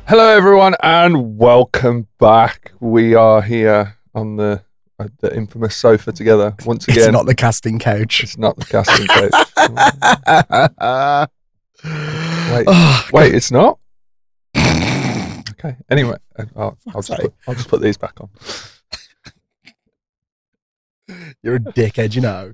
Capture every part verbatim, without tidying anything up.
Hello, everyone, and welcome back. We are here on the uh, the infamous sofa together once again. It's not the casting couch. It's not the casting couch. wait, Oh, wait, it's not. Okay. Anyway, I'll, I'll just put, I'll just put these back on. You're a dickhead, you know.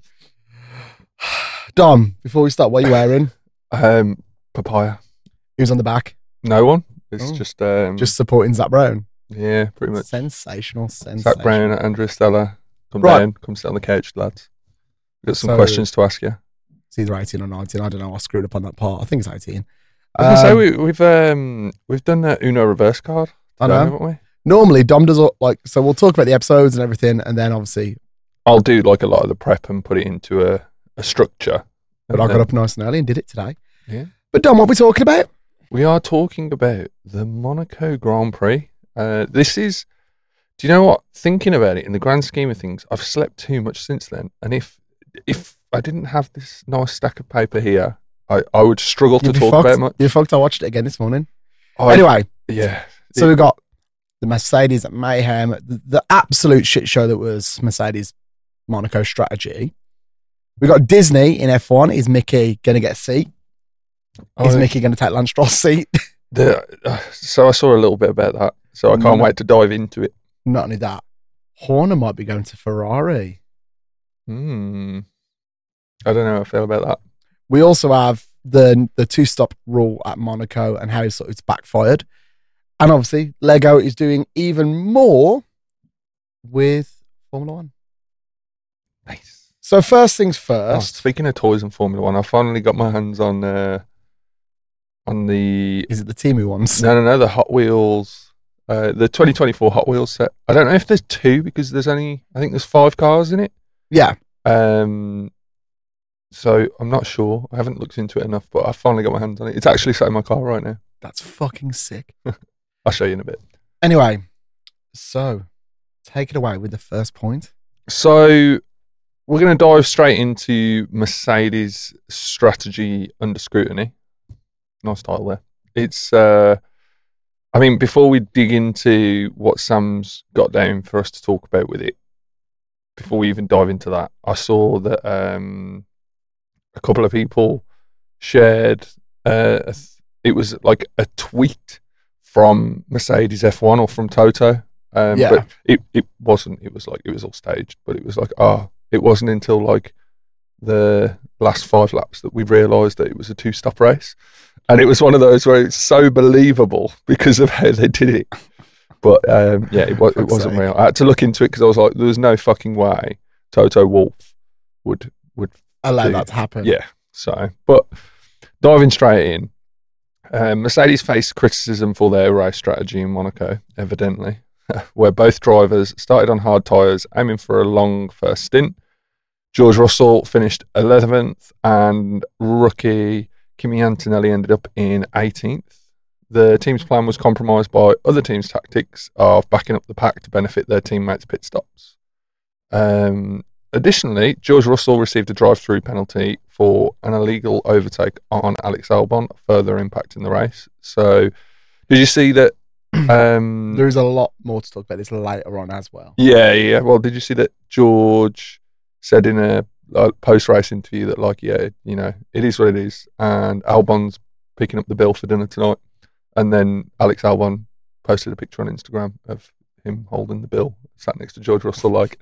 Dom, before we start, what are you wearing? Um, papaya. Who's on the back? No one. It's Oh. just um, Just supporting Zach Brown. yeah, pretty much. Sensational, sensational. Zach Brown, Andrew Stella, come Right. down, come sit on the couch, lads. We've got some So- questions to ask you. It's either eighteen or nineteen. I don't know. I screwed up on that part. I think it's eighteen. I was gonna Um, say we, we've um we've done the Uno reverse card. I today, know. haven't we? Normally, Dom does all, like, so we'll talk about the episodes and everything, and then obviously, I'll do like a lot of the prep and put it into a, a structure. but And I got then up nice and early and did it today. Yeah. But Dom, what are we talking about? We are talking about the Monaco Grand Prix. Uh, this is, do you know what? Thinking about it in the grand scheme of things, I've slept too much since then. And if if I didn't have this nice stack of paper here, I, I would struggle to You'd be talk fucked. about much. You're fucked. I watched it again this morning. I- Anyway, yeah. so we've got the Mercedes mayhem, the, the absolute shit show that was Mercedes Monaco strategy. We got Disney in F one. Is Mickey going to get a seat? Is I- Mickey going to take Lance Stroll's seat? the, uh, so I saw a little bit about that. So I can't No. wait to dive into it. Not only that, Horner might be going to Ferrari. Hmm. I don't know how I feel about that. We also have the the two stop rule at Monaco and how it's, it's backfired. And obviously, Lego is doing even more with Formula One. Nice. So first things Oh, first. speaking of toys and Formula One, I finally got my hands on uh, on the Is it the Timu ones? no no no the Hot Wheels, uh, the twenty twenty-four Hot Wheels set. I don't know if there's two because there's only I think there's five cars in it. Yeah. Um, so I'm not sure. I haven't looked into it enough, but I finally got my hands on it. It's actually sat in my car right now. That's fucking sick. I'll show you in a bit. Anyway, so take it away with the first point. So we're going to dive straight into Mercedes strategy under scrutiny. Nice title there. It's, uh, I mean, before we dig into what Sam's got down for us to talk about with it, before we even dive into that, I saw that um, a couple of people shared, uh, a th- it was like a tweet from Mercedes F one or from Toto. Um, Yeah. But it, it wasn't, it was like, it was all staged, but it was like, oh, it wasn't until like the last five laps that we realised that it was a two-stop race. And it was one of those where it's so believable because of how they did it. But um, yeah, it, was, it Fuck's wasn't sake. real. I had to look into it because I was like, there was no fucking way Toto Wolff would would Allow do- that to happen. yeah. So, but diving straight in, um, Mercedes faced criticism for their race strategy in Monaco, evidently, where both drivers started on hard tyres, aiming for a long first stint. George Russell finished eleventh, and rookie Kimi Antonelli ended up in eighteenth. The team's plan was compromised by other teams' tactics of backing up the pack to benefit their teammates' pit stops. Um, additionally, George Russell received a drive-through penalty for an illegal overtake on Alex Albon, further impacting the race. So, did you see that? Um, There is a lot more to talk about this later on as well. yeah, yeah. Well, did you see that George said in a like, post-race interview that, like, yeah, you know, it is what it is, and Albon's picking up the bill for dinner tonight. And then Alex Albon posted a picture on Instagram of him holding the bill, sat next to George Russell. Like,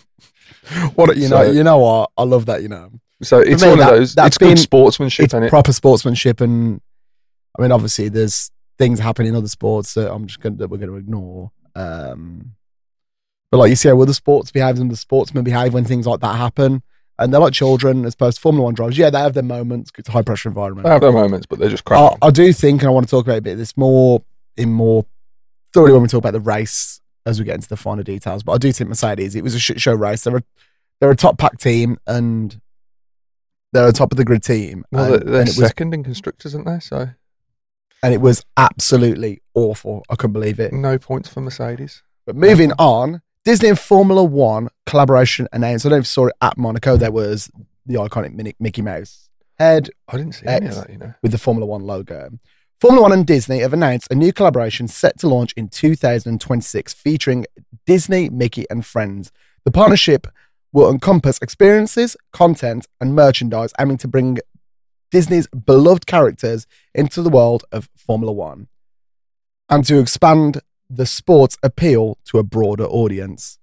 What you know, So- you know what? I love that. You know, so it's me, one that- of those. that's It's good been- sportsmanship, it's and it. proper sportsmanship, and I mean, obviously, there's things happen in other sports that I'm just going that we're going to ignore. Um, but like you see how other sports behave and the sportsmen behave when things like that happen, and they're like children as opposed to Formula One drivers. Yeah, they have their moments. 'Cause it's a high pressure environment. They have their moments, but they're just I, crap. I do think, and I want to talk about it a bit. This more in more thoroughly when we talk about the race as we get into the finer details. But I do think Mercedes, it was a shit show race. They're a, they're a top pack team, and they're a top of the grid team. Well, and, they're, they're and it was second in constructors, aren't they? So and it was absolutely awful. I couldn't believe it. no points for Mercedes. But moving on, Disney and Formula One collaboration announced. I don't know if you saw it at Monaco. There was the iconic Minnie- Mickey Mouse head I didn't see any of X. that, you know. with the Formula One logo. Formula One and Disney have announced a new collaboration set to launch in two thousand twenty-six featuring Disney, Mickey and Friends. The partnership will encompass experiences, content and merchandise aiming to bring Disney's beloved characters into the world of Formula One and to expand the sport's appeal to a broader audience.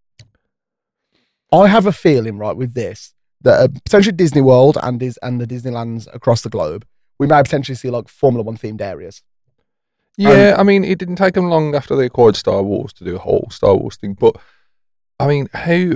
I have a feeling, right, with this, that uh, potentially Disney World and, Dis- and the Disneylands across the globe, we may potentially see like Formula One themed areas. Yeah, um, I mean, it didn't take them long after they acquired Star Wars to do a whole Star Wars thing. But I mean, how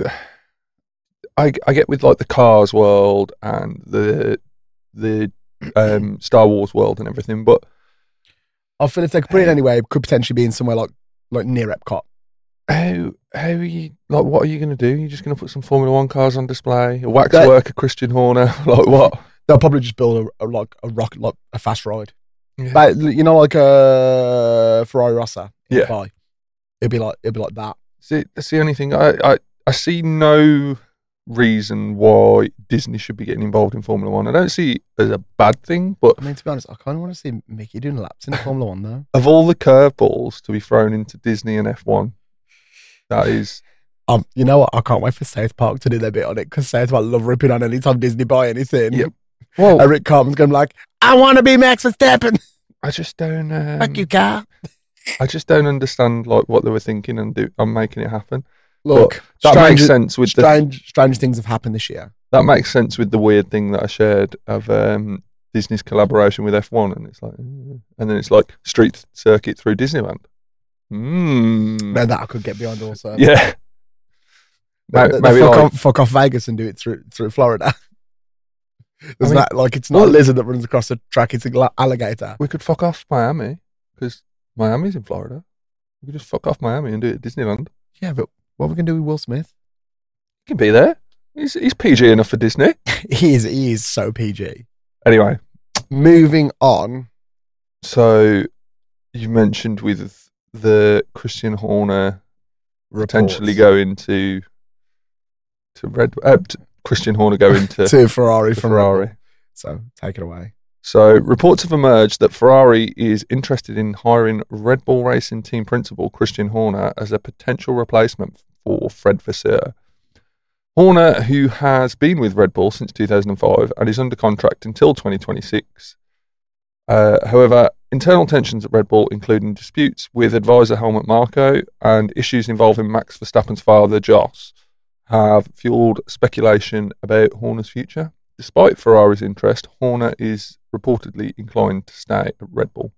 I I get with like the Cars world and the the um, Star Wars world and everything, but I feel if they could put it anyway, it could potentially be in somewhere like like near Epcot. How how are you like? What are you going to do? You're just going to put some Formula One cars on display? A waxwork, a Christian Horner, like what? They'll probably just build a, a like a rock like a fast ride. Yeah. But you know, like a Ferrari Rossa. Yeah, Dubai. It'd be like it'd be like that. See, that's the only thing. I, I I see no reason why Disney should be getting involved in Formula One. I don't see it as a bad thing, but I mean, to be honest, I kind of want to see Mickey doing laps in Formula One though. Of all the curveballs to be thrown into Disney and F one, that is. Um, you know what? I can't wait for South Park to do their bit on it because South Park love ripping on any time Disney buy anything. Yep. Well, and Rick Carmen's going to be like, I want to be Max Verstappen. I just don't. Um, Fuck you, car. I just don't understand like what they were thinking and do. I'm making it happen. Look, but that strange, makes sense with strange, the, strange things have happened this year. That makes sense with the weird thing that I shared of um, Disney's collaboration with F one, and it's like, and then it's like street circuit through Disneyland. Mm. No, that I could get behind also. Yeah. Maybe, the, the maybe fuck, like, off, fuck off Vegas and do it through through Florida. Isn't I mean, that like it's not well, a lizard that runs across the track? It's an alligator. We could fuck off Miami because Miami's in Florida. We could just fuck off Miami and do it at Disneyland. Yeah, but what are we gonna do with Will Smith? He can be there. He's he's P G enough for Disney. he is. He is so P G. Anyway, moving on. So you mentioned with the Christian Horner Reports. potentially going to to Red uh, to Christian Horner going to to Ferrari to from Ferrari. Red Bull. So take it away. So reports have emerged that Ferrari is interested in hiring Red Bull Racing team principal Christian Horner as a potential replacement for Fred Vasseur. Horner, who has been with Red Bull since two thousand five and is under contract until twenty twenty-six. Uh, however, internal tensions at Red Bull, including disputes with advisor Helmut Marko and issues involving Max Verstappen's father, Jos, have fueled speculation about Horner's future. Despite Ferrari's interest, Horner is reportedly inclined to stay at Red Bull.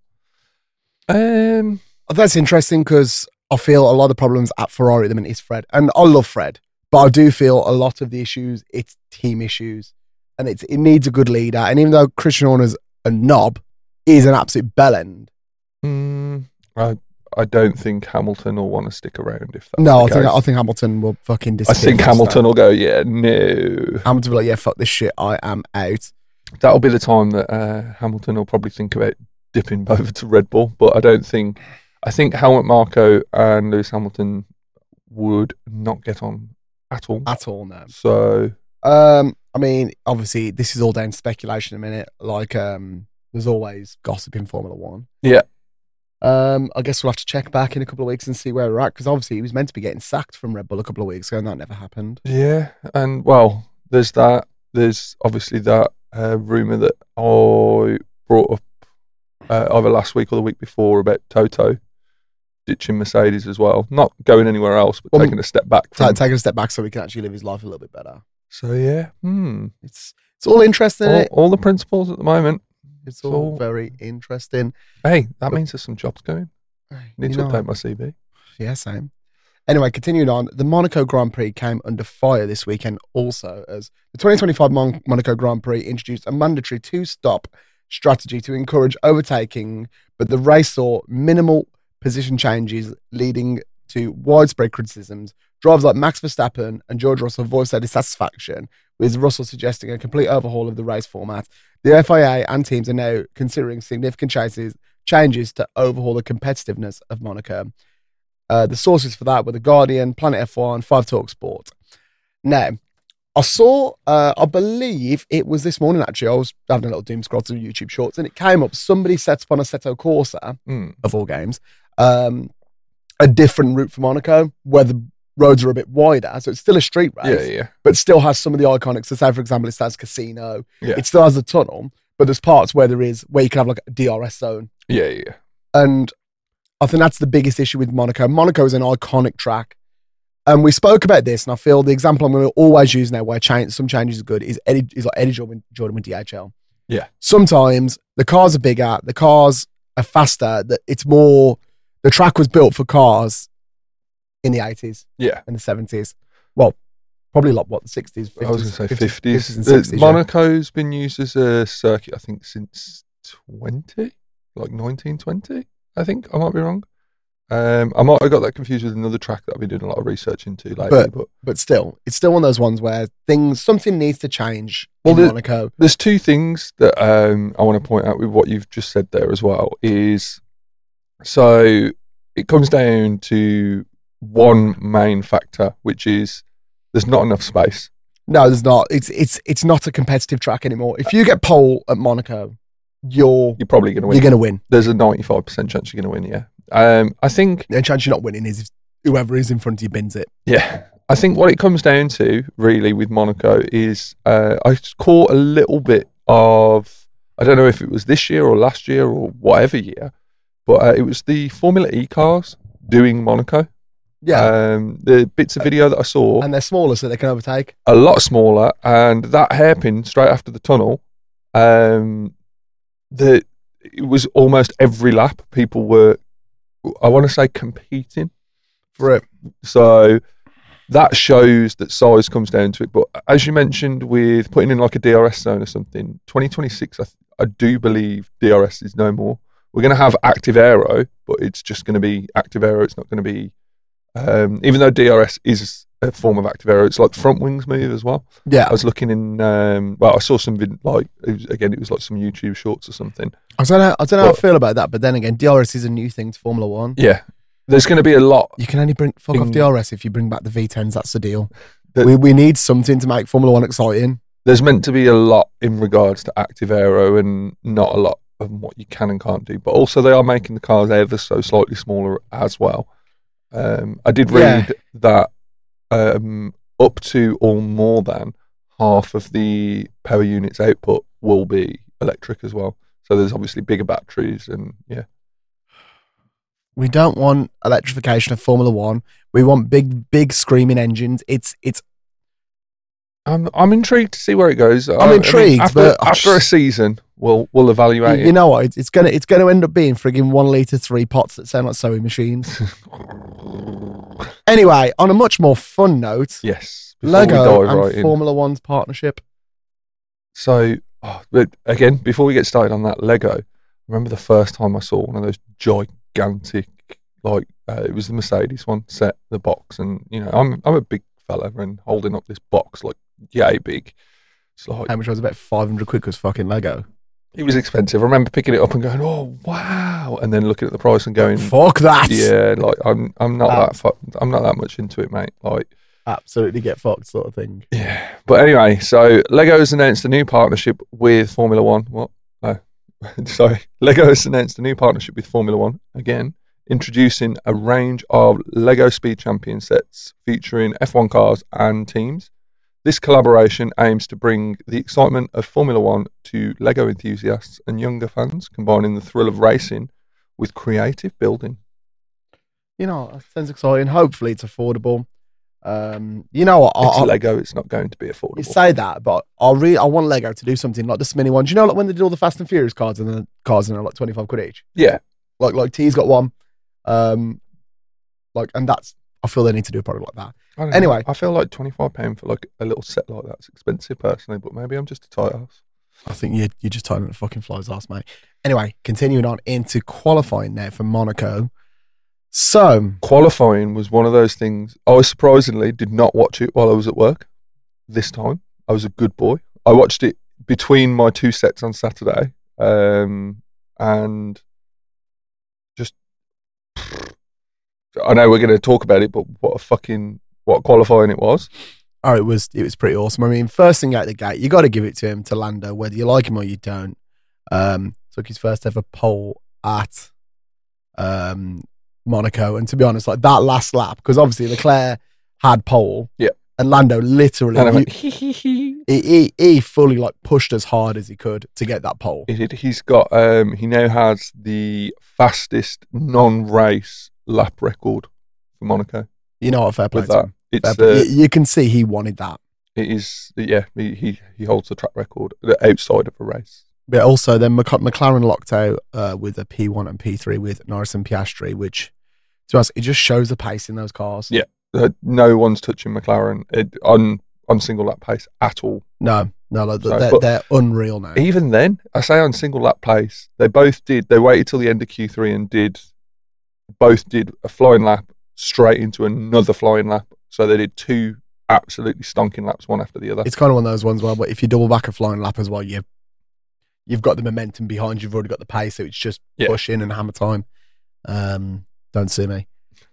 Um, That's interesting because I feel a lot of the problems at Ferrari at the minute is Fred. And I love Fred, but I do feel a lot of the issues, it's team issues. And it's, it needs a good leader. And even though Christian Horner's a knob, he's an absolute bellend. Mm, I I don't think Hamilton will want to stick around if that's No, I the think case. I think Hamilton will fucking I disappear. think Hamilton will go, yeah, no. Hamilton will be like, yeah, fuck this shit, I am out. That'll be the time that uh, Hamilton will probably think about dipping over to Red Bull. But I don't think, I think Helmut Marko and Lewis Hamilton would not get on at all. At all, no. So, Um, I mean, obviously, this is all down to speculation in a minute. Like, um, there's always gossip in Formula One. yeah. Um, I guess we'll have to check back in a couple of weeks and see where we're at, because obviously he was meant to be getting sacked from Red Bull a couple of weeks ago, and that never happened. Yeah. And, well, there's that. There's obviously that uh, rumour that I brought up uh, either last week or the week before about Toto ditching Mercedes as well. Not going anywhere else, but Well, taking a step back Ta- from. taking a step back so he can actually live his life a little bit better. So, yeah. Hmm. It's it's all interesting. All, isn't it? all the principles at the moment. It's all very interesting. Hey, that means there's some jobs going. Need You to know, update my C V. Yeah, same. Anyway, continuing on, the Monaco Grand Prix came under fire this weekend also, as the twenty twenty-five Mon- Monaco Grand Prix introduced a mandatory two-stop strategy to encourage overtaking, but the race saw minimal position changes, leading to widespread criticisms. Drivers like Max Verstappen and George Russell voiced their dissatisfaction, with Russell suggesting a complete overhaul of the race format. The F I A and teams are now considering significant changes, changes to overhaul the competitiveness of Monaco. Uh, the sources for that were The Guardian, Planet F one, Five Talk Sport. Now, I saw, uh, I believe it was this morning actually. I was having a little doom scroll through YouTube Shorts, and it came up. Somebody set up on Assetto Corsa Mm. of all games, um, a different route for Monaco where the roads are a bit wider, so it's still a street race, Yeah, yeah, but still has some of the iconics. So, say for example, it has Casino. yeah, It still has a tunnel, but there's parts where there is where you can have like a D R S zone, yeah, yeah. and I think that's the biggest issue with Monaco. Monaco is an iconic track. And we spoke about this, and I feel the example I'm going to always use now where change, some changes are good is Eddie, is like Eddie Jordan, Jordan with D H L. Yeah. Sometimes the cars are bigger, the cars are faster, that it's more, the track was built for cars in the eighties Yeah. and the seventies. Well, probably like what, the sixties, fifties? I was going to say fifties. and The- sixties. yeah. Monaco's been used as a circuit, I think, since twenty, like nineteen twenty, I think. I might be wrong. Um, I might have got that confused with another track that I've been doing a lot of research into lately. But- But, But still, it's still one of those ones where things, something needs to change Well, in the- Monaco. there's two things that um, I want to point out with what you've just said there as well. Is so it comes down to one main factor, which is there's not enough space. No, there's not. It's it's it's not a competitive track anymore. If you get pole at Monaco, you're You're probably going to win. you're going to win. There's a ninety-five percent chance you're going to win. Yeah. Um, I think. The chance you're not winning is if whoever is in front of you bins it. Yeah. I think what it comes down to, really, with Monaco is uh, I caught a little bit of, I don't know if it was this year or last year or whatever year, but uh, it was the Formula E cars doing Monaco. Yeah, Um, the bits of video that I saw, and they're smaller, so they can overtake. a lot smaller, and that hairpin straight after the tunnel, um, the it was almost every lap people were, I want to say, competing For it. So that shows that size comes down to it. But as you mentioned, with putting in like a D R S zone or something, twenty twenty-six, I, th- I do believe D R S is no more. We're going to have active aero, but it's just going to be active aero. It's not going to be, um, even though D R S is a form of active aero, it's like the front wings move as well. Yeah, I was looking in, um, well, I saw some, vid- like, it was, again, it was like some YouTube shorts or something. I don't know. I don't know how I But- feel about that, but then again, D R S is a new thing to Formula One. Yeah. There's going to be a lot. You can only bring fuck off In- D R S if you bring back the V tens. That's the deal. The- we we need something to make Formula One exciting. There's meant to be a lot in regards to active aero and not a lot of what you can and can't do. But also they are making the cars ever so slightly smaller as well. Um, I did read Yeah. that um, up to or more than half of the power unit's output will be electric as well. So there's obviously bigger batteries and yeah. We don't want electrification of Formula One. We want big, big screaming engines. It's it's I'm I'm intrigued to see where it goes. I- I I'm mean, intrigued, after, but- after a season, we'll we'll evaluate you, you know what? It's, it's gonna it's gonna end up being frigging one liter three pots that sound like sewing machines. it. Anyway, on a much more fun note, Yes. before we Lego dive and right in. Formula One's partnership. So, oh, but again, before we get started on that, Lego, I remember the first time I saw one of those gigantic, like, uh, it was the Mercedes one, set the box. And, you know, I'm I'm a big fella and holding up this box, like, yay big. It's like, How much was about five hundred quid was fucking Lego. it was expensive. I remember picking it up and going, oh, wow. And then looking at the price and going, Fuck that. yeah, like, I'm I'm not Um, that fu- I'm not that much into it, mate. Like, Absolutely get fucked sort of thing. yeah. But anyway, so Lego has announced a new partnership with Formula One. What? No. Sorry. Lego has announced a new partnership with Formula One, again, introducing a range of Lego Speed Champion sets featuring F one cars and teams. This collaboration aims to bring the excitement of Formula One to Lego enthusiasts and younger fans, combining the thrill of racing with creative building. You know, that sounds exciting. Hopefully it's affordable. Um, you know what? I- It's I- Lego, it's not going to be You affordable. say that, but I really I want Lego to do something like the mini ones. You know, like when they did all the Fast and Furious cards and the cards and they're like twenty five quid each. Yeah. Like like T's got one. Um, like and that's I feel they need to do a product like that. I don't know. Anyway. I feel like twenty-five pounds for like a little set like that's expensive personally, but maybe I'm just a tight ass. I think you you just tying the fucking flies ass, mate. Anyway, continuing on into qualifying now for Monaco. So Qualifying was one of those things. I surprisingly did not watch it while I was at work this time. I was a good boy. I watched it between my two sets on Saturday, um, and just I know we're going to talk about it, but what a fucking what qualifying it was. Oh, it was it was pretty awesome. I mean, first thing out the gate, you got to give it to him, to Lando, whether you like him or you don't. Um, took his first ever pole at um, Monaco, and to be honest, like that last lap, because obviously Leclerc had pole, yeah, and Lando literally, and I went, he, he, he he fully like pushed as hard as he could to get that pole. He did. He's got. Um, he now has the fastest non-race lap record for Monaco. You know what? Fair play With to that, him. it's Fair play. uh, you, you can see he wanted that. it is. Yeah, he, he he holds the track record outside of a race. But also, then Mc- McLaren locked out uh, with a P one and P three with Norris and Piastri, which, to us, it just shows the pace in those cars. Yeah, uh, no one's touching McLaren it, on on single lap pace at all. No, no, like, So, they're, but they're unreal now. Even then, I say on single lap pace, they both did. They waited till the end of Q three and did both did a flying lap straight into another flying lap. So they did two absolutely stonking laps, one after the other. It's kind of one of those ones where, but if you double back a flying lap as well, you you've got the momentum behind you. You've already got the pace, so it's just Yeah. push in and hammer time. Um, don't sue me.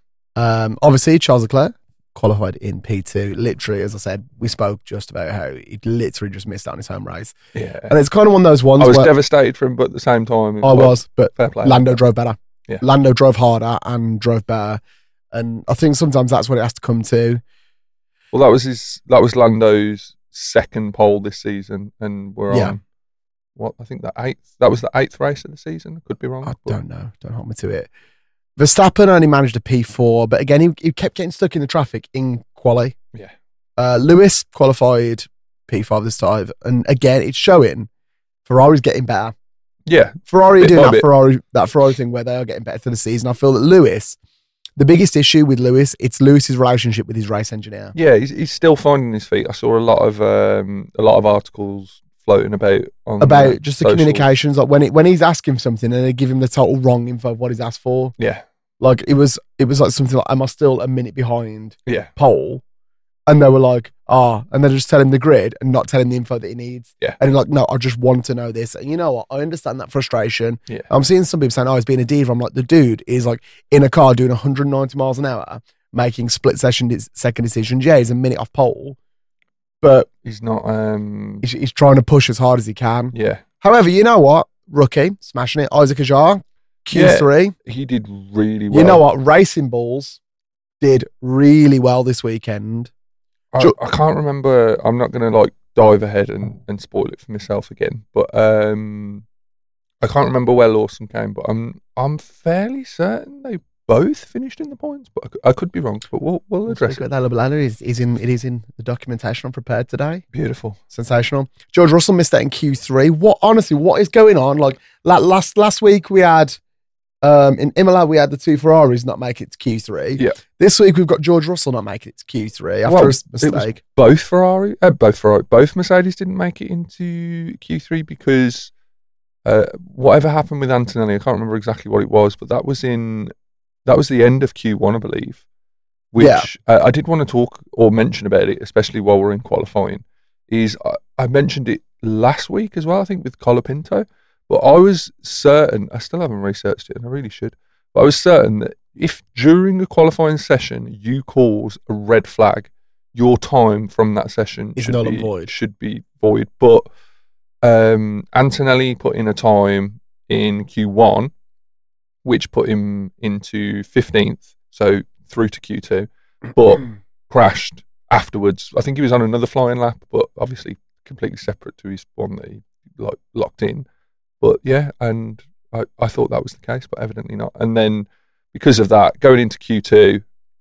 Um, obviously, Charles Leclerc qualified in P two. Literally, as I said, we spoke just about how he literally just missed out on his home race. Yeah, And it's kind of one of those ones I was where devastated for him, but at the same time, it I like, was, but fair play. Lando drove better. Yeah. Lando drove harder and drove better. And I think sometimes that's what it has to come to. Well, that was his. That was Lando's second pole this season, and we're Yeah. on what I think the eighth. That was the eighth race of the season. I could be wrong. I but- don't know. Don't hold me to it. Verstappen only managed a P four, but again, he, he kept getting stuck in the traffic in quali. Yeah, Uh, Lewis qualified P five this time. And again, it's showing Ferrari's getting better. yeah, Ferrari are Bit doing by that bit. Ferrari, that Ferrari thing where they are getting better through the season. I feel that Lewis, the biggest issue with Lewis, it's Lewis's relationship with his race engineer. yeah. He's, he's still finding his feet. I saw a lot of um, a lot of articles floating about on About uh, just the socials. communications, like when it, when he's asking for something and they give him the total wrong info of what he's asked for. Yeah, Like it was, it was like something like, am I still a minute behind yeah, pole? And they were like, ah, and they just tell him the grid and not tell him the info that he needs. Yeah. And he's like, no, I just want to know this. And you know what? I understand that frustration. Yeah. I'm seeing some people saying, oh, he's being a diva. I'm like, the dude is like in a car doing one hundred ninety miles an hour, making split session second decisions. Yeah, he's a minute off pole, but he's not. Um, he's, he's trying to push as hard as he can. yeah, However, you know what? Rookie, smashing it. Isaac Ajar, Q three. he did really well. You know what? Racing Balls did really well this weekend. I, Jo- I can't remember. I'm not going to like dive ahead and, and spoil it for myself again. But um, I can't remember where Lawson came. But I'm I'm fairly certain they both finished in the points. But I, could- I could be wrong. But we'll we'll address it. That little ladder is, is in it is in the documentation I prepared today. Beautiful. Sensational. George Russell missed that in Q three. What honestly, what is going on? Like la- last last week we had um in Imola we had the two Ferraris not make it to Q three. Yeah. This week we've got George Russell not making it to Q three after Well, a s- it was- mistake. Both Ferrari, uh, both Ferrari, both Mercedes didn't make it into Q three because uh, whatever happened with Antonelli, I can't remember exactly what it was, but that was in that was the end of Q one, I believe. Which Yeah. uh, I did want to talk or mention about it, especially while we're in qualifying. Is I, I mentioned it last week as well, I think, with Colapinto. But I was certain, I still haven't researched it, and I really should. But I was certain that if during a qualifying session you cause a red flag, your time from that session Is should null be, and void. should be void. But um, Antonelli put in a time in Q one, which put him into fifteenth, so through to Q two, but crashed afterwards. I think he was on another flying lap, but obviously completely separate to his one that he like locked in. But yeah, and I, I thought that was the case, but evidently not. And then because of that, going into Q two,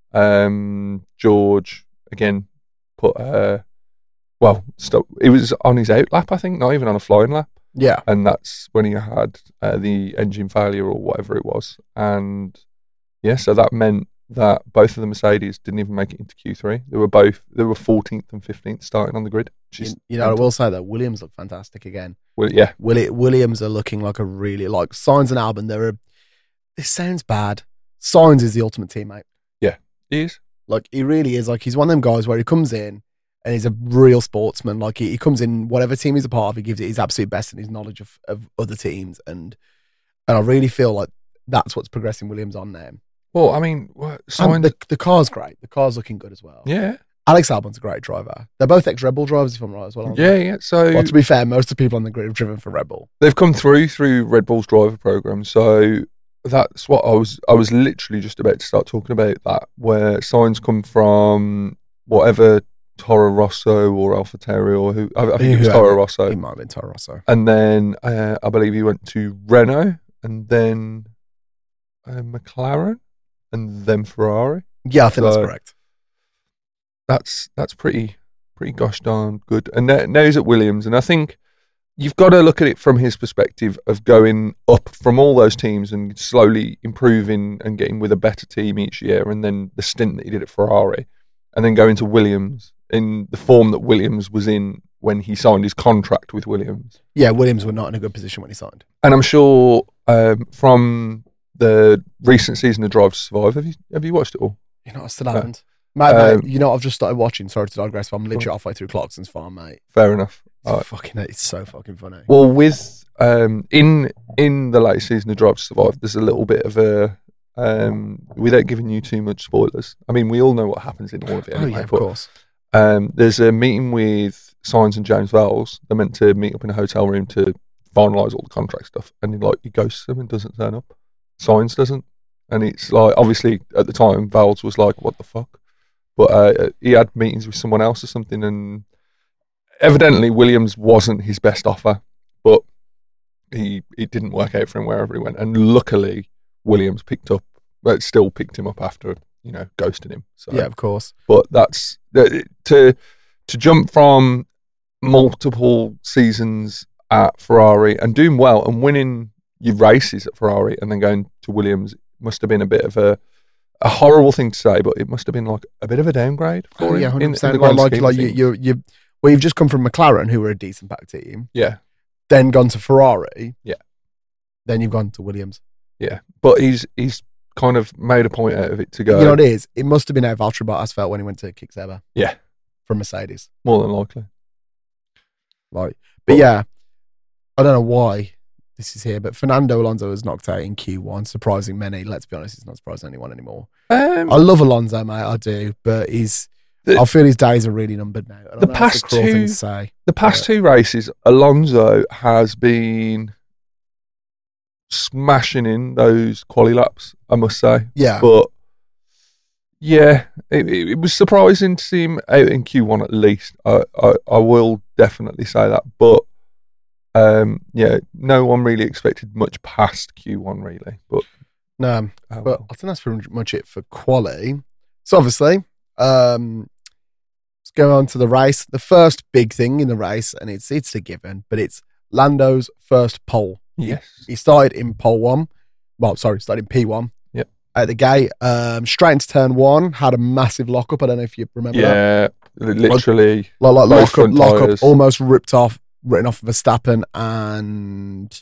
um, George again put uh, well, stop. It was on his out lap, I think, not even on a flying lap, Yeah. and that's when he had uh, the engine failure or whatever it was. And yeah, so that meant that both of the Mercedes didn't even make it into Q three. They were both they were fourteenth and fifteenth starting on the grid. Which You, is you know, I will say that Williams look fantastic again. well, yeah, Willi- Williams are looking like a really like Sainz and Albon. They're a, this sounds bad. Sainz is the ultimate teammate. he is. Like he really is. Like he's one of them guys where he comes in and he's a real sportsman. Like he, he comes in whatever team he's a part of, he gives it his absolute best in his knowledge of, of other teams. And and I really feel like that's what's progressing Williams on now. Well, I mean, what, And signed, the the car's great. The car's looking good as well. yeah, Alex Albon's a great driver. They're both ex-Red Bull drivers, if I'm right as well. Aren't Yeah, they? yeah. So Well, to be fair, most of the people on the grid have driven for Red Bull. they've come through through Red Bull's driver program. So that's what I was. I was literally just about to start talking about that, where signs come from whatever Toro Rosso or AlphaTauri or who I, I think it was Toro Rosso. He might have been Toro Rosso. And then uh, I believe he went to Renault and then uh, McLaren and then Ferrari. Yeah, I think So- that's correct. That's that's pretty pretty gosh darn good. And now, now he's at Williams, and I think you've got to look at it from his perspective of going up from all those teams and slowly improving and getting with a better team each year, and then the stint that he did at Ferrari, and then going to Williams in the form that Williams was in when he signed his contract with Williams. Yeah, Williams were not in a good position when he signed. And I'm sure um, from the recent season of Drive to Survive, have you have you watched it all? You know, I still haven't. Mate, mate, Um, you know, I've just started watching. Sorry to digress, but I'm literally halfway through Clarkson's Farm, mate. Fair enough. It's All right. fucking, it's so fucking funny. Well, with um, in in the latest season of Drive to Survive, there's a little bit of a um, without giving you too much spoilers. I mean, we all know what happens in all of it. Oh Anyway, yeah, of but, course. Um, there's a meeting with Sainz and James Vowles. They're meant to meet up in a hotel room to finalise all the contract stuff, and he like he ghosts them and doesn't turn up. Sainz doesn't, and it's like obviously at the time Vowles was like, "What the fuck." But uh, he had meetings with someone else or something, and evidently Williams wasn't his best offer, but he it didn't work out for him wherever he went. And luckily, Williams picked up, but still picked him up after you know ghosting him. So, Yeah, of course. but that's to to jump from multiple seasons at Ferrari and doing well and winning your races at Ferrari and then going to Williams must have been a bit of a a horrible thing to say, but it must have been like a bit of a downgrade for Oh, him. yeah, in- hundred in the percent. grand Like, scheme of like you, things. you, you. Well, you've just come from McLaren, who were a decent back team, yeah, then gone to Ferrari. Yeah. Then you've gone to Williams. yeah. But he's he's kind of made a point out of it to go. You know what it is? It must have been how Valtteri Bottas felt when he went to Kick-Sauber Yeah, from Mercedes. more than likely. Like, but yeah, I don't know why this is here, but Fernando Alonso was knocked out in Q one, surprising many. Let's be honest, it's not surprising anyone anymore. Um, I love Alonso, mate, I do, but he's. The- I feel his days are really numbered now. I The know that's a past cruel thing two- to say. the past two races, Alonso has been smashing in those quali laps, I must say. Yeah, But yeah, it, it, it was surprising to see him out in Q one at least. I, I, I will definitely say that. But um, yeah, no one really expected much past Q one, really. But, no, oh, but well. I think that's pretty much it for quali. So obviously, um, let's go on to the race. The first big thing in the race, and it's it's a given, but it's Lando's first pole. Yes. He started in pole one. Well, sorry, started in P one. Yep. At the gate, um, straight into turn one, had a massive lockup. I don't know if you remember that. Yeah, literally. Like, like both lockup, front lockup, tyres. almost ripped off, written off Verstappen and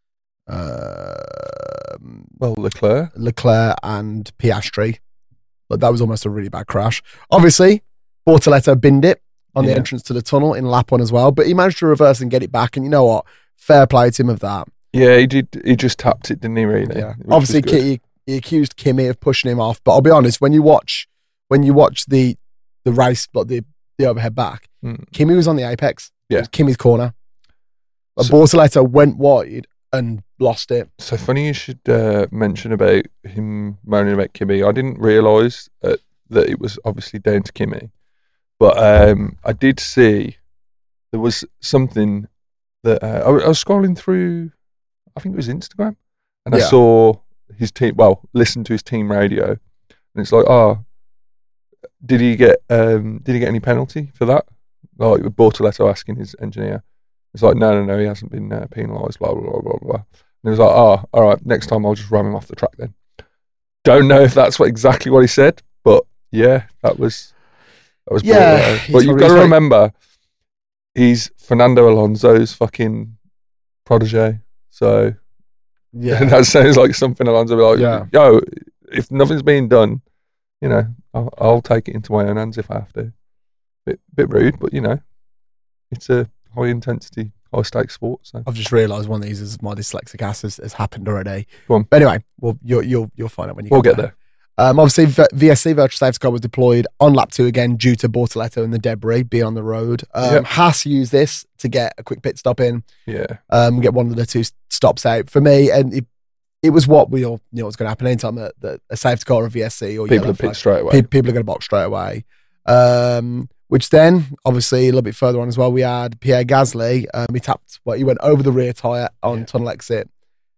um, Well, Leclerc. Leclerc and Piastri. But that was almost a really bad crash. Obviously, Bortoletto binned it on the Yeah. entrance to the tunnel in lap one as well, but he managed to reverse and get it back. And you know what? Fair play to him of that. Yeah, he did. He just tapped it, didn't he? Really? Yeah. Which was Obviously, good. he, he accused Kimi of pushing him off, but I'll be honest. When you watch, when you watch the the race, like the the overhead back, Mm. Kimi was on the apex. Yeah. It was Kimi's corner. But So- Bortoletto went wide and lost it. So funny you should uh, mention about him moaning about Kimi. I didn't realise uh, that it was obviously down to Kimi, but um, I did see there was something that uh, I, I was scrolling through. I think it was Instagram, and I Yeah. saw his team. Well, listened to his team radio, and it's like, oh, did he get um, did he get any penalty for that? Like with Bortoletto asking his engineer, it's like, no, no, no, he hasn't been uh, penalised. Blah blah blah blah blah. And he was like, oh, all right, next time I'll just ram him off the track then. Don't know if that's what exactly what he said, but yeah, that was that was Yeah, brutal. he's But you've probably- got to he's remember, he's Fernando Alonso's fucking protege. So Yeah. that sounds like something Alonso would be like, Yeah. yo, if nothing's being done, you know, I'll, I'll take it into my own hands if I have to. Bit bit rude, but you know, it's a high intensity, high stakes sport. So I've just realised one of these is my dyslexic ass has, has happened already. Go on. But anyway, well, you'll you'll you'll find out when you we'll get get there. Um, obviously, v- VSC virtual safety car was deployed on lap two again due to Bortoletto and the debris being on the road. Um, Yep. Haas used this to get a quick pit stop in, Yeah. um, get one of the two stops out for me, and it, it was what we all knew was going to happen anytime a, a, a safety car or V S C or People yellow have flag, picked straight away. pe- people are going to box straight away. Um, which then, obviously, a little bit further on as well, we had Pierre Gasly. Um, he tapped, well, he went over the rear tyre on Yeah. tunnel exit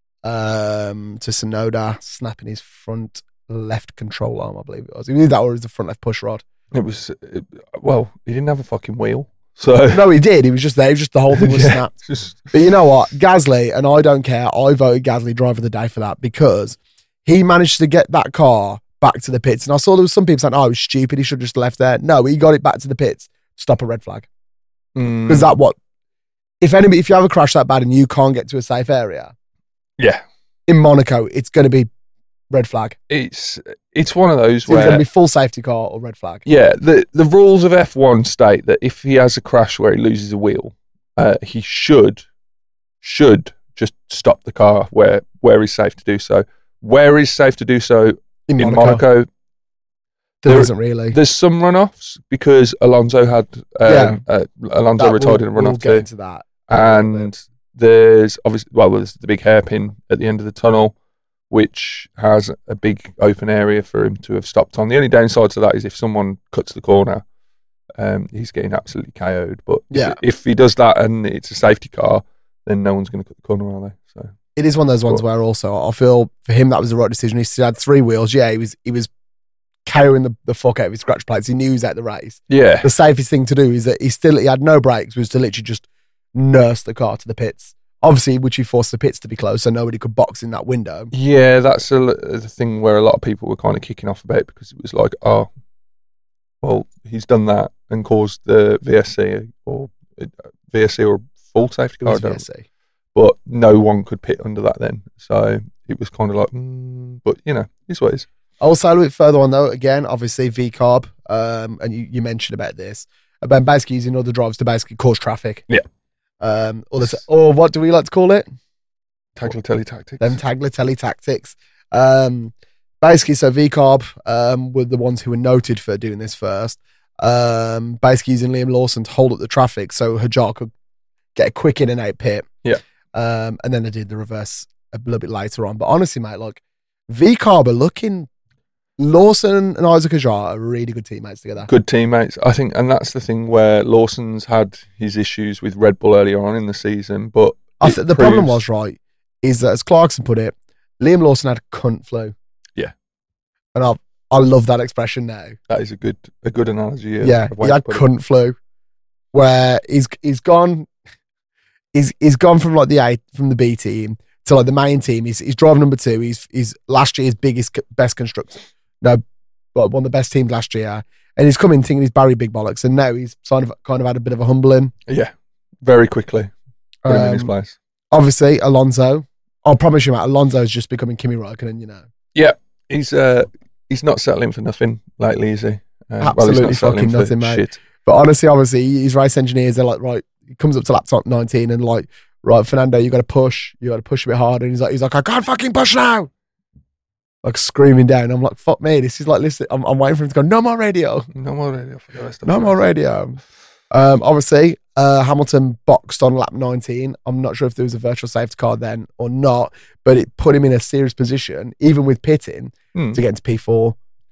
um, to Sonoda, snapping his front left control arm, I believe it was. He knew that or it was the front left push rod. It was, it, well, he didn't have a fucking wheel. So, No, he did. He was just there. He was just the whole thing was Yeah. snapped. just, But you know what? Gasly, and I don't care, I voted Gasly driver of the day for that because he managed to get that car back to the pits. And I saw there was some people saying, oh, it was stupid. He should have just left there. No, he got it back to the pits. Stop a red flag. mm, Because that what, if anybody, if you have a crash that bad and you can't get to a safe area, yeah, in Monaco, it's going to be red flag. it's it's one of those It's either where, going to be full safety car or red flag. yeah, the, the rules of F one state that if he has a crash where he loses a wheel, uh, he should, should just stop the car where, where he's safe to do so. Where is safe to do so In in Monaco, Monaco? there there- isn't really. There's some runoffs because Alonso had, um, Yeah. uh, Alonso That- retired we'll, in a runoff we'll get too. into that. And there's obviously, well, there's the big hairpin at the end of the tunnel, which has a big open area for him to have stopped on. The only downside to that is if someone cuts the corner, um, he's getting absolutely K O'd. But Yeah. if, if he does that and it's a safety car, then no one's going to cut the corner, are they? So It is one of those ones But- where also I feel for him that was the right decision. He still had three wheels. Yeah, he was he was carrying the, the fuck out of his scratch plates. He knew he was at the race. yeah, The safest thing to do is that he still he had no brakes, was to literally just nurse the car to the pits. Obviously, which he forced the pits to be closed so nobody could box in that window. yeah, that's a, the thing where a lot of people were kind of kicking off about because it was like, oh, well, he's done that and caused the V S C or uh, V S C or full safety It car. was I V don't S C. but no one could pit under that then. So it was kind of like, mm, but you know, it's what it is. Also, a little bit further on though, again, obviously V carb, um, and you, you mentioned about this, about basically using other drivers to basically cause traffic. Yeah. Um, or, the, or what do we like to call it? Tagliatelle tactics. Them Tagliatelle tactics. Um, basically, so V carb um, were the ones who were noted for doing this first. Um, basically, using Liam Lawson to hold up the traffic so Hajar could get a quick in and out pit. Yeah. Um, and then they did the reverse a little bit later on. But honestly, mate, like V carb are looking. Lawson and Isaac Hajar are really good teammates together. Good teammates, I think, and that's the thing where Lawson's had his issues with Red Bull earlier on in the season, but I it th- the problem proves- was, right, is that as Clarkson put it, Liam Lawson had cunt flu. Yeah. And I I love that expression now. that is a good a good analogy. Yeah, Yeah, of way he to had put it. cunt flu, where he's he's gone, he's he's gone from like the A from the B team to like the main team. He's he's driver number two. He's he's last year's biggest best constructor. No, but one of the best teams last year, and he's coming thinking he's Barry Big Bollocks, and now he's kind of kind of had a bit of a humbling. Yeah, very quickly put him in his Um, place. Obviously, Alonso. I'll promise you, Matt. Alonso's just becoming Kimi Raikkonen. You know, He's uh he's not settling for nothing lately, is he? Uh, well, he's Absolutely not settling fucking for nothing, mate. shit. but honestly, obviously, his race engineers, they're like, right, he comes up to lap top nineteen and like, right, Fernando, you got to push, you got to push a bit harder. And he's like, he's like, I can't fucking push now. Like screaming down. I'm like, fuck me. This is like, listen, I'm, I'm waiting for him to go, no more radio. No more radio for the rest of No the more race. radio. Um, obviously, uh, Hamilton boxed on lap nineteen. I'm not sure if there was a virtual safety car then or not, but it put him in a serious position, even with pitting, Hmm. to get into P four.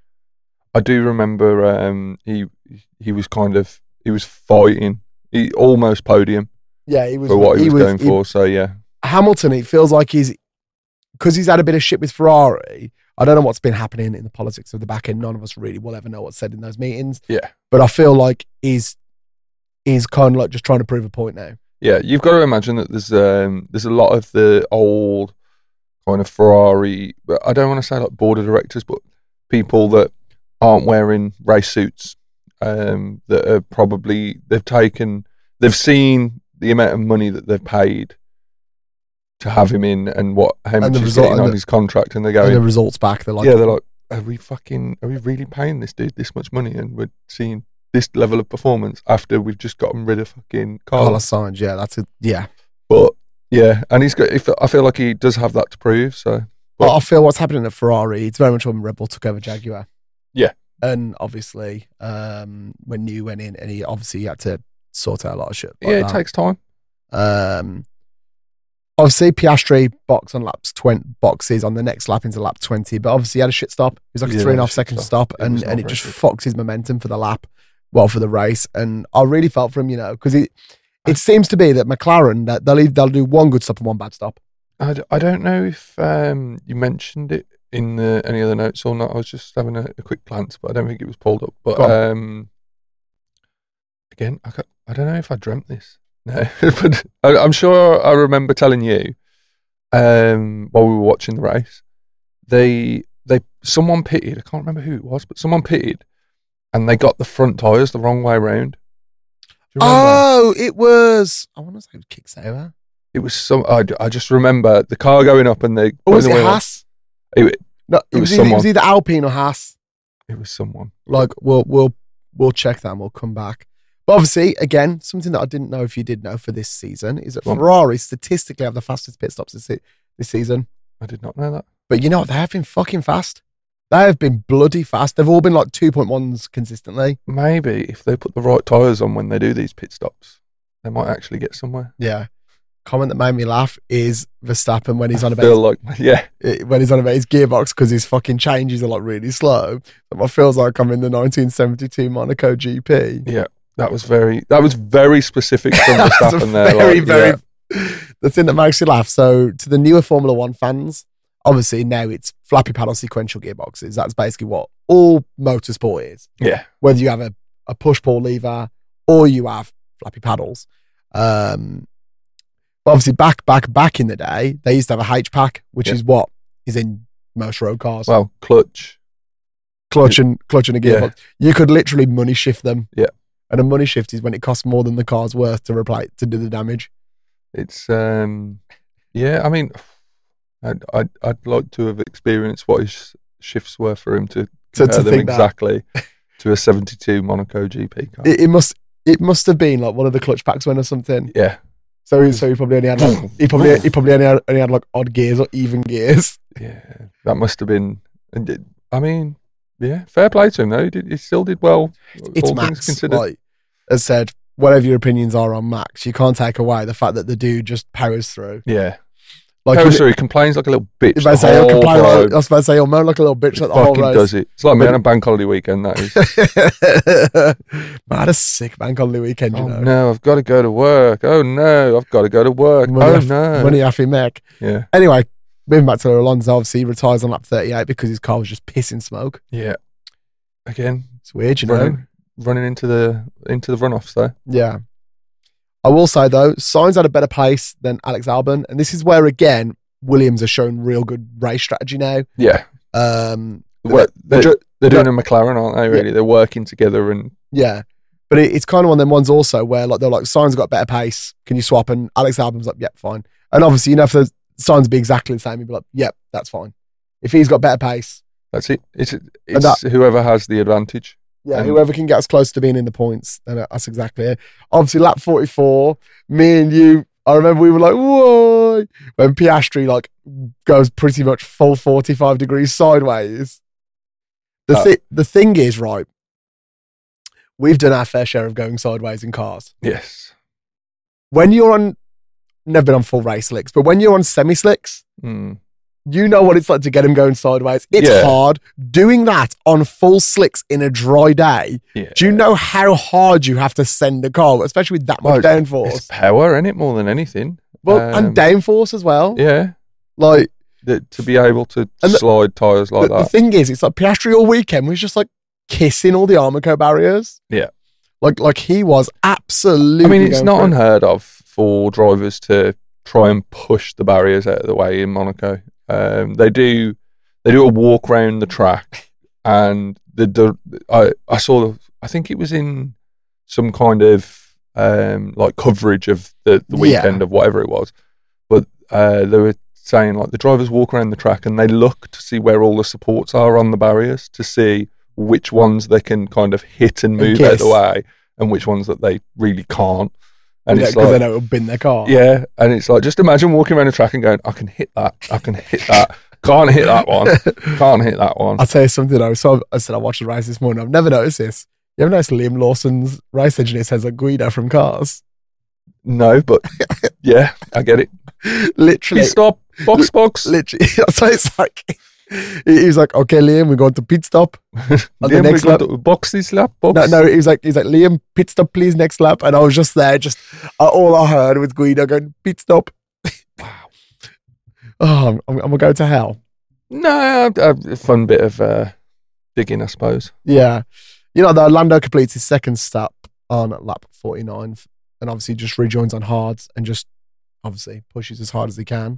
I do remember um, he he was kind of he was fighting. He almost podium Yeah, he was. for what he, was, going he- for. So yeah, Hamilton, it feels like he's, because he's had a bit of shit with Ferrari. I don't know what's been happening in the politics of the back end. None of us really will ever know what's said in those meetings. Yeah. But I feel like he's, he's kind of like just trying to prove a point now. yeah. You've got to imagine that there's um, there's a lot of the old kind of Ferrari. I don't want to say like board of directors, but people that aren't wearing race suits. Um, that are probably they've taken they've seen the amount of money that they've paid to have him in and what how much the he's result- getting and on the- his contract, and they're And the going, results back, they're like, yeah, they're like, are we fucking are we really paying this dude this much money, and we're seeing this level of performance after we've just gotten rid of fucking Carlos. Carlos Sainz. Yeah, that's it. Yeah. But yeah, and he's got. If I feel like he does have that to prove, so But I feel what's happening at Ferrari, it's very much when Red Bull took over Jaguar. Yeah. And obviously, um, when New went in, and he obviously had to sort out a lot of shit. Like yeah, it that. takes time. Um, obviously, Piastri box on laps twenty boxes on the next lap into lap twenty, but obviously he had a shit stop. It was like a Yeah, three and a half shit second stop. stop, It and, was and not it just very good. fucked his momentum for the lap, well, for the race. And I really felt for him, you know, because it it seems to be that McLaren that they'll they'll do one good stop and one bad stop. I, d- I don't know if um, you mentioned it in the, any other notes or not. I was just having a, a quick glance, but I don't think it was pulled up. But Go on. um, again, I, ca- I don't know if I dreamt this. No, but I, I'm sure I remember telling you um, while we were watching the race, they they someone pitted. I can't remember who it was, but someone pitted, and they got the front tires the wrong way round. Do you remember? Oh, it was. I want to say it was Kickstarter. It was some. I, I just remember the car going up and they. Or was putting it the wheel on. Haas? It, No, it, It was was, either, it was someone. either Alpine or Haas. it was someone. Like we'll we'll we'll check that and we'll come back. But obviously, again, something that I didn't know if you did know for this season is that Go on. Ferrari statistically have the fastest pit stops this, se- this season. I did not know that. But you know what? They have been fucking fast. They have been bloody fast. They've all been like two point ones consistently. Maybe if they put the right tyres on when they do these pit stops, they might actually get somewhere. Yeah. Comment that made me laugh is Verstappen when he's on I about feel like, yeah, his, when he's on about his gearbox because his fucking changes are like really slow. It feels like I'm in the nineteen seventy-two Monaco G P. yeah, that was very, that was very specific from That's Verstappen there. very, like, very. yeah. The thing that makes you laugh. So, to the newer Formula One fans, obviously now it's flappy paddle sequential gearboxes. That's basically what all motorsport is. Yeah, Whether you have a, a push pull lever or you have flappy paddles. Um, obviously, back, back, back in the day, they used to have a H pack, which Yeah. is what is in most road cars. well, clutch. clutch and clutch and a Yeah. gearbox. You could literally money shift them. Yeah. And a money shift is when it costs more than the car's worth to replace to do the damage. It's, um, yeah, I mean, I'd, I'd, I'd like to have experienced what his shifts were for him to To- compare to them think that. exactly to a seventy-two Monaco G P car. It, it must it must have been like one of the clutch packs went or something. yeah, So he, so he probably only had like, he probably he probably only had, only had like odd gears or even gears. yeah, that must have been, and it, I mean, yeah, fair play to him though. He, did, he still did well, It's all things Max. considered. Like as said, whatever your opinions are on Max, you can't take away the fact that the dude just powers through. yeah, Like oh, he, sorry, he complains like a little bitch. if the I say he'll whole complain, like, road. I was about to say he'll moan like a little bitch He like the whole fucking race. does it. It's like me But- on a bank holiday weekend. That is. Man, I had a sick bank holiday weekend, you Oh know. no, I've got to go to work. Oh no, I've got to go to work. Money oh off- no, Money off him neck. yeah, Anyway, moving back to Alonso, obviously he retires on lap thirty-eight because his car was just pissing smoke. yeah. Again, It's weird, you know. running, running into the into the runoffs though. Yeah. I will say though, Sainz had a better pace than Alex Albon, and this is where again Williams are showing real good race strategy now. Yeah, Um, Well, they're, ju- they're doing a McLaren, aren't they? Really, they're working together, and yeah, but it, it's kind of one of them ones also where like they're like Sainz got better pace. Can you swap? And Alex Albon's like, yep, fine. And obviously, you know, if the Sainz be exactly the same, he'd be like, yep, that's fine. If he's got better pace, that's it. It's it's that- whoever has the advantage. yeah, And- whoever can get as close to being in the points, then that's exactly it. Obviously, lap forty-four, me and you, I remember we were like, whoa, when Piastri like goes pretty much full forty-five degrees sideways. The, Uh, thi- the thing is, right, we've done our fair share of going sideways in cars. Yes. When you're on, never been on full race slicks, but when you're on semi slicks, Mm. you know what it's like to get them going sideways. It's Yeah. hard. Doing that on full slicks in a dry day, Yeah. do you know how hard you have to send a car, especially with that much Well, It's downforce? power, in it more than anything. Well, um, and downforce as well. Yeah. Like That, to be able to And the- slide tires like the, the that. thing is, it's like Piastri all weekend was just like kissing all the Armco barriers. Yeah. Like like he was absolutely. I mean, it's going not for it. unheard of for drivers to try and push the barriers out of the way in Monaco. Um, they do they do a walk around the track, and the, the I I saw the, I think it was in some kind of um, like coverage of the, the Yeah. weekend of whatever it was, but uh, they were saying like the drivers walk around the track and they look to see where all the supports are on the barriers to see which ones they can kind of hit and And move out of the kiss. way and which ones that they really can't. And Yeah, it's because like, they know it'll bin their car. yeah, and it's like just imagine walking around the track and going, I can hit that, I can hit that, Can't hit that one. Can't hit that one. I'll tell you something though. So I said I watched the race this morning. I've never noticed this. You ever noticed Liam Lawson's race engineer sounds like Guido from Cars? No, but yeah, I get it. Literally. Pit stop, box, box. Literally. So it's like, he was like, okay, Liam, we're going to pit stop. On the Liam, next we're lap. going to box this lap, box. No, no, he was like, he's like, Liam, pit stop, please, next lap. And I was just there, just uh, all I heard was Guido going, pit stop. Wow. Oh, I'm, I'm, I'm gonna go to hell. No, a fun bit of uh, digging, I suppose. Yeah. You know, the Lando completes his second stop on lap forty-nine and obviously just rejoins on hards and just obviously pushes as hard as he can.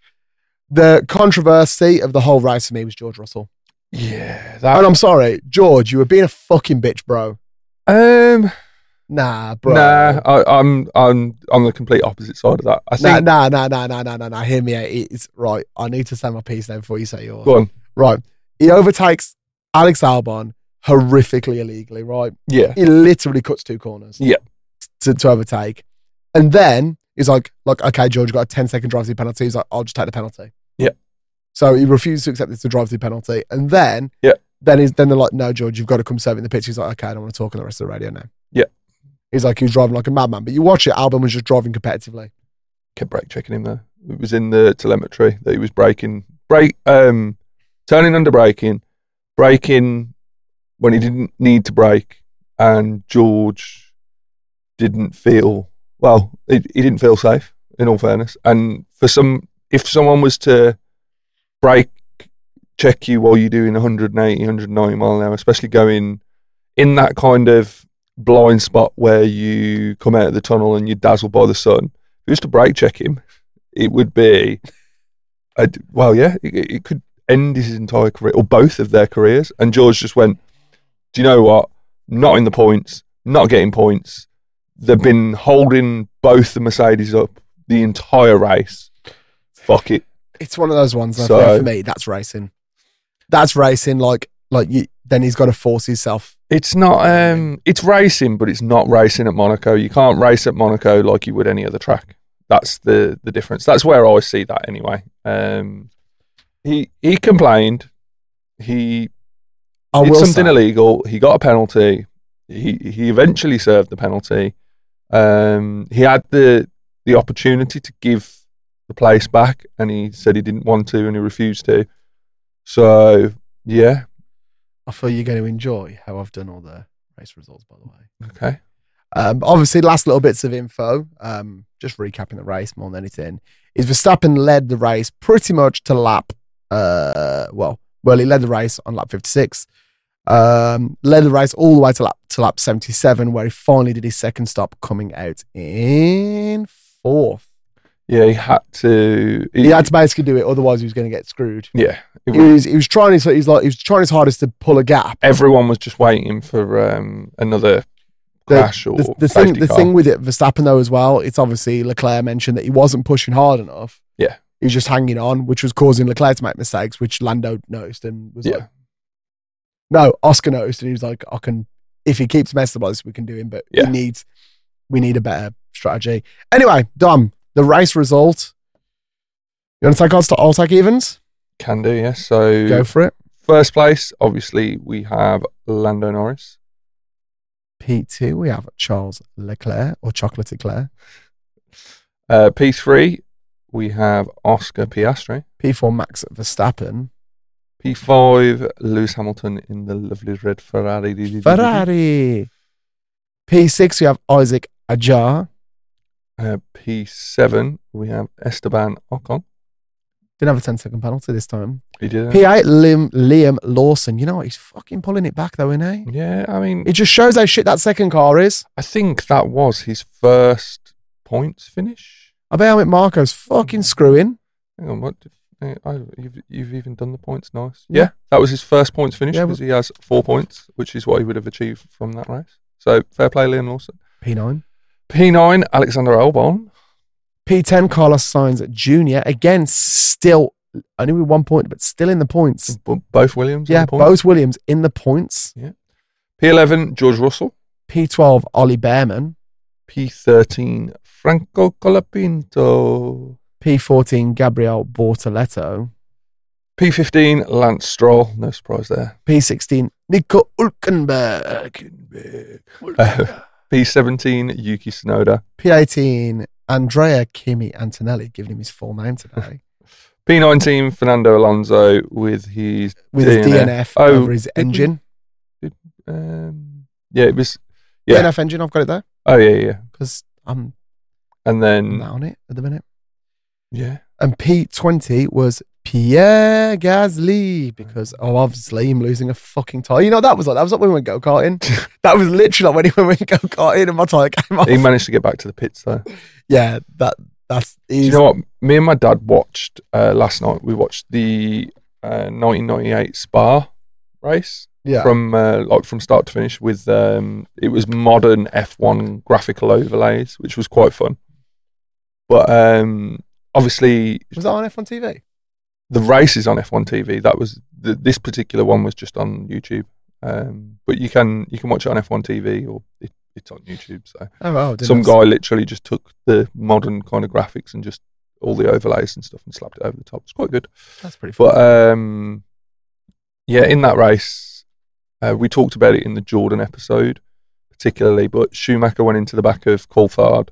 The controversy of the whole race for me was George Russell. Yeah. That, And I'm sorry, George, you were being a fucking bitch, bro. um, Nah, bro. nah, I, I'm I'm on the complete opposite side of that. I Nah, think. nah, nah, nah, nah, nah, nah, nah. Hear me out. It's right. I need to say my piece now before you say yours. Go on. Right. He overtakes Alex Albon horrifically illegally, right? Yeah. He literally cuts two corners. Yeah. To, to overtake. And then he's like, like, okay, George, you got a ten second drive through penalty. He's like, I'll just take the penalty. Yeah. So he refused to accept this to drive through penalty. And then, yeah. Then he's then they're like, no, George, you've got to come serve in the pitch. He's like, okay, I don't want to talk on the rest of the radio now. Yeah. He's like, he was driving like a madman. But you watch it, Albon was just driving competitively. Kept brake checking him though. It was in the telemetry that he was braking, brake, um, turning under braking, braking when he didn't need to brake, and George didn't feel well. He, he didn't feel safe, in all fairness. And for some, if someone was to brake check you while you're doing one eighty, one ninety mile an hour, especially going in that kind of blind spot where you come out of the tunnel and you're dazzled by the sun, if you was to brake check him, it would be, a, well, yeah, it, it could end his entire career, or both of their careers. And George just went, do you know what? Not in the points, not getting points. They've been holding both the Mercedes up the entire race. Fuck it. It's one of those ones that So- for me, that's racing. That's racing. Like, like you, then he's got to force himself. It's not, um, it's racing, but it's not racing at Monaco. You can't race at Monaco like you would any other track. That's the, the difference. That's where I see that anyway. Um, he he complained. He I did will something say, illegal. He got a penalty. He he eventually served the penalty. Um, he had the the opportunity to give the place back, and he said he didn't want to, and he refused to. So yeah, I feel you're going to enjoy how I've done all the race results, by the way. okay. Um, obviously, last little bits of info, um, just recapping the race more than anything, is Verstappen led the race pretty much to lap, uh, well, well, he led the race on lap fifty-six, um, led the race all the way to lap, to lap seventy-seven, where he finally did his second stop, coming out in fourth. Yeah, he had to. He had to basically do it, otherwise he was going to get screwed. Yeah, it He was- was, he was trying his, he's like, he was trying his hardest to pull a gap. everyone was just waiting for um, another The- crash or The, the thing, safety the car. thing with it, Verstappen though as well, it's obviously Leclerc mentioned that he wasn't pushing hard enough. Yeah. He was just hanging on, which was causing Leclerc to make mistakes, which Lando noticed and was Yeah. like, no, Oscar noticed and he was like, I can, if he keeps messing about this, we can do him, but Yeah. he needs, we need a better strategy. Anyway, Dom, the race result. You want to take odds to all take evens? Can do, yes. So Go for it. first place, obviously, we have Lando Norris. P two, we have Charles Leclerc or Chocolate Leclerc. Uh, P three, we have Oscar Piastri. P four, Max Verstappen. P five, Lewis Hamilton in the lovely red Ferrari. Ferrari. P six, we have Isaac Ajar. Uh, P seven, we have Esteban Ocon. Didn't have a ten second penalty this time. He did. P eight, Liam, Liam Lawson. You know what? He's fucking pulling it back though, isn't he? Yeah, I mean, It just shows how shit that second car is. I think that was his first points finish. I bet Helmut Marco's fucking screwing. Hang on, what? uh, I, you've, you've even done the points, nice. Yeah. Yeah, that was his first points finish Yeah, because he has four points, which is what he would have achieved from that race. So fair play, Liam Lawson. P nine. P nine, Alexander Albon. P ten, Carlos Sainz Junior Again, still, only with one point, but still in the points. B- both Williams. on Yeah, the points. both Williams in the points. P eleven, George Russell. P twelve, Ollie Behrman. P thirteen, Franco Colapinto. P fourteen, Gabriel Bortoletto. P fifteen, Lance Stroll. No surprise there. P sixteen, Nico Hülkenberg. Uh, P seventeen, Yuki Tsunoda. P eighteen, Andrea Kimi Antonelli, giving him his full name today. P nineteen, Fernando Alonso with his With D N F. his D N F Oh, over his did engine. we- did- um, yeah, it was. D N Yeah. F engine, I've got it there Oh, yeah, yeah. because I'm And then, not on it at the minute. yeah. And P twenty was Pierre Gasly because, oh, obviously, him losing a fucking tyre. You know, that was like, that was like when we went go karting. That was literally like when he went go karting and my tyre came off. He managed to get back to the pits, though. Yeah, that that's. Do you know what? Me and my dad watched uh, last night. We watched the uh, nineteen ninety-eight Spa race Yeah. from uh, like from start to finish. With um, it was modern F one graphical overlays, which was quite fun. But um, obviously, Was that on F one T V? the race is on F one T V. That was the, this particular one was just on YouTube. Um, but you can you can watch it on F one T V or it, it's on YouTube. So. Oh, wow. didn't Some know. guy literally just took the modern kind of graphics and just all the overlays and stuff and slapped it over the top. It's quite good. That's pretty fun. But um, yeah, in that race, uh, we talked about it in the Jordan episode, particularly. But Schumacher went into the back of Coulthard,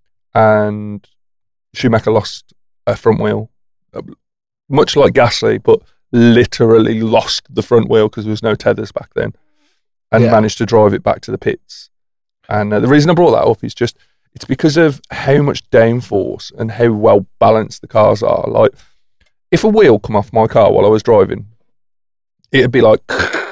and Schumacher lost a front wheel, uh, much like Gasly, but literally lost the front wheel because there was no tethers back then, and Yeah. managed to drive it back to the pits. And uh, the reason I brought that up is just it's because of how much downforce and how well balanced the cars are. Like, if a wheel come off my car while I was driving, it'd be like.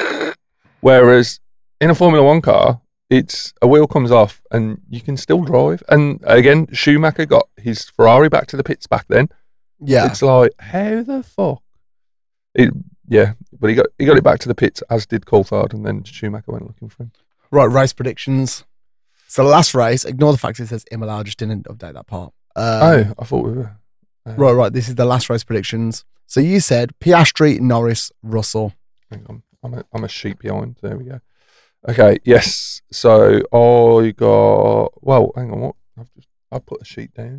Whereas in a Formula One car, it's a wheel comes off and you can still drive. And again, Schumacher got his Ferrari back to the pits back then. Yeah. It's like, how the fuck? It, yeah, but he got he got it back to the pits, as did Coulthard, and then Schumacher went looking for him. Right, race predictions. So the last race, ignore the fact it says Imola, I just didn't update that part. Um, oh, I thought we were. Uh, Right, right. This is the last race predictions. So you said Piastri, Norris, Russell. Hang on, I'm a, I'm a sheep behind. There we go. Okay, yes. So I got. Well, hang on. What? I've just I put a sheet down.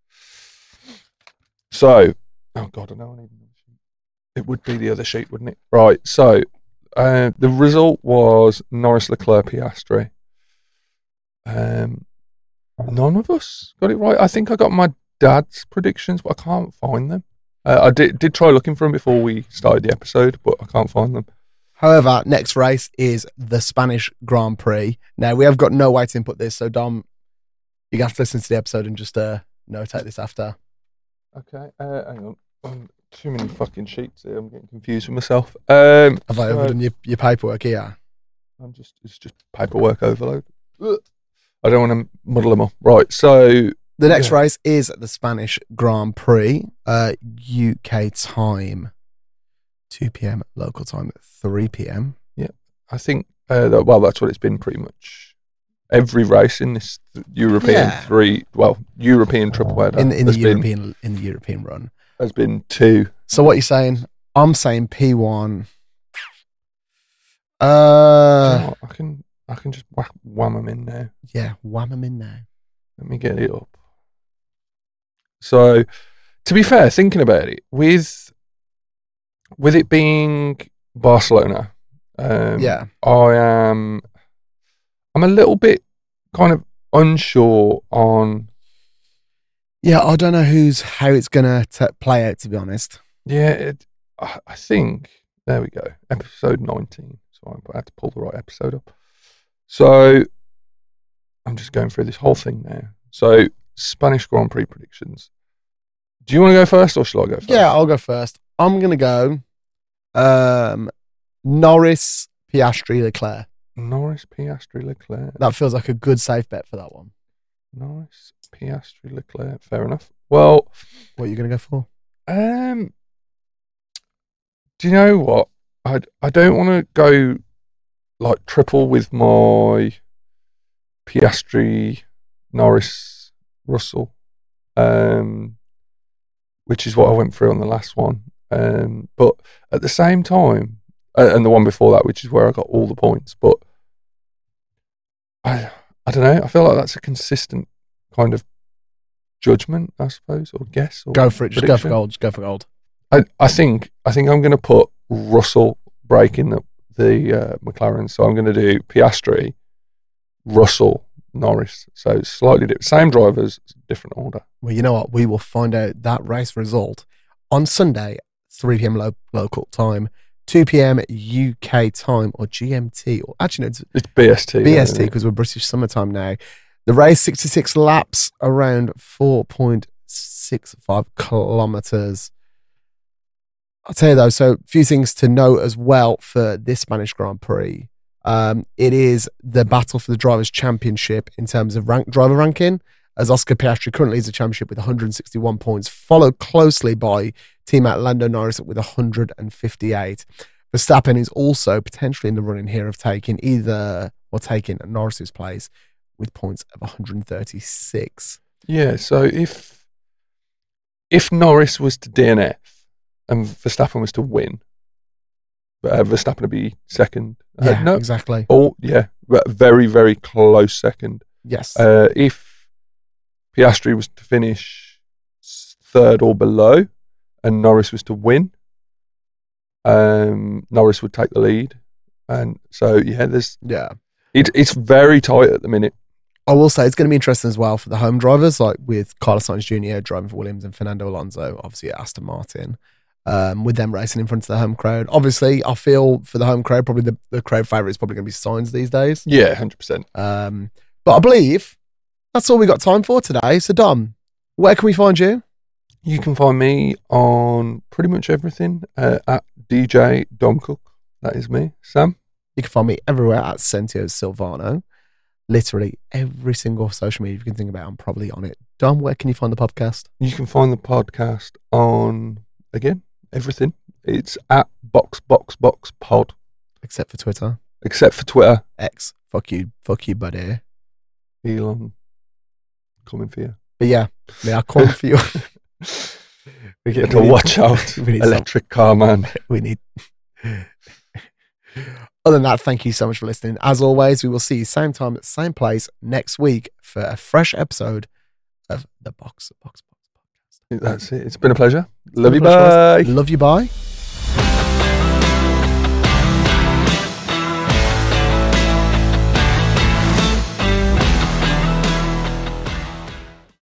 So, oh god, I know I need another sheet. It would be the other sheet, wouldn't it? Right. So, uh, the result was Norris, Leclerc, Piastri. Um, none of us got it right. I think I got my dad's predictions, but I can't find them. Uh, I did did try looking for them before we started the episode, but I can't find them. However, next race is the Spanish Grand Prix. Now, we have got no way to input this, so Dom, you have to listen to the episode and just uh, notate this after. Okay, uh, hang on. Um, too many fucking sheets here. I'm getting confused with myself. Um, Have I so overdone your, your paperwork here? I'm just it's just paperwork overload. Ugh. I don't want to muddle them up. Right, so The next Yeah. race is the Spanish Grand Prix, uh, U K time, two p.m. local time, three p.m. I think uh, that, well, that's what it's been pretty much. Every race in this European Yeah. three, well, European triple header in, in the has been European in the European run. has been two. So what are you saying? I'm saying P one. Uh, Do you know what? I can I can just whack, wham them in now. yeah, wham 'em in there. Let me get it up. So, to be fair, thinking about it, with with it being Barcelona, um, Yeah. I am I'm a little bit kind of unsure on. Yeah, I don't know who's how it's gonna t- play out. To be honest, Yeah, it, I, I think there we go, episode nineteen. So I had to pull the right episode up. So I'm just going through this whole thing now. So Spanish Grand Prix predictions. Do you want to go first, or shall I go first? yeah, I'll go first. I'm gonna go. Um, Norris, Piastri, Leclerc. Norris, Piastri, Leclerc. That feels like a good safe bet for that one. Norris, Piastri, Leclerc. Fair enough. Well, What are you gonna go for? um, do you know what? I I don't want to go like triple with my Piastri, Norris, Russell, um, which is what I went through on the last one. Um, but at the same time, uh, and the one before that, which is where I got all the points. But I I don't know. I feel like that's a consistent kind of judgment, I suppose, or guess. Or Go for it. Just go for prediction. gold. Just go for gold. I, I think I think I'm going to put Russell breaking the the uh, McLaren. So I'm going to do Piastri, Russell, Norris. So slightly different, same drivers, different order. Well, you know what? We will find out that race result on Sunday, three p.m. Lo- local time, two p.m. U K time, or G M T. Or actually, no, it's It's B S T. B S T because we're British summertime now. The race, sixty-six laps, around four point six five kilometers. I'll tell you though, so a few things to note as well for this Spanish Grand Prix. Um, it is the battle for the Drivers' Championship in terms of rank, driver ranking, as Oscar Piastri currently leads the championship with one hundred sixty-one points, followed closely by teammate Lando Norris with one hundred fifty-eight. Verstappen is also potentially in the running here of taking either, or taking Norris's place with points of one hundred thirty-six. Yeah, so if if Norris was to D N F and Verstappen was to win, uh, Verstappen would be second. Uh, Yeah, no, exactly. Oh, yeah, but very, very close second. Yes. Uh, if Piastri was to finish third or below and Norris was to win, um, Norris would take the lead. And so, yeah, there's yeah. it, it's very tight at the minute. I will say it's going to be interesting as well for the home drivers, like with Carlos Sainz Junior driving for Williams and Fernando Alonso, obviously at Aston Martin, um, with them racing in front of the home crowd. Obviously, I feel for the home crowd, probably the, the crowd favourite is probably going to be Sainz these days. Yeah, one hundred percent. Um, but I believe that's all we got time for today. So, Dom, where can we find you? You can find me on pretty much everything uh, at D J Dom Cook. That is me. Sam? You can find me everywhere at Sentio Silvano. Literally every single social media you can think about, I'm probably on it. Dom, where can you find the podcast? You can find the podcast on, again, everything. It's at Box Box Box Pod. Except for Twitter. Except for Twitter. X. Fuck you. Fuck you, buddy. Elon, coming for you. But yeah, they are calling for you. We get to watch out, we need electric car man. We need... Other than that, thank you so much for listening. As always, we will see you same time at same place next week for a fresh episode of the Box Box Box Podcast. That's it. It's been a pleasure. Love Been you. a pleasure, Bye. guys. Love you. Bye.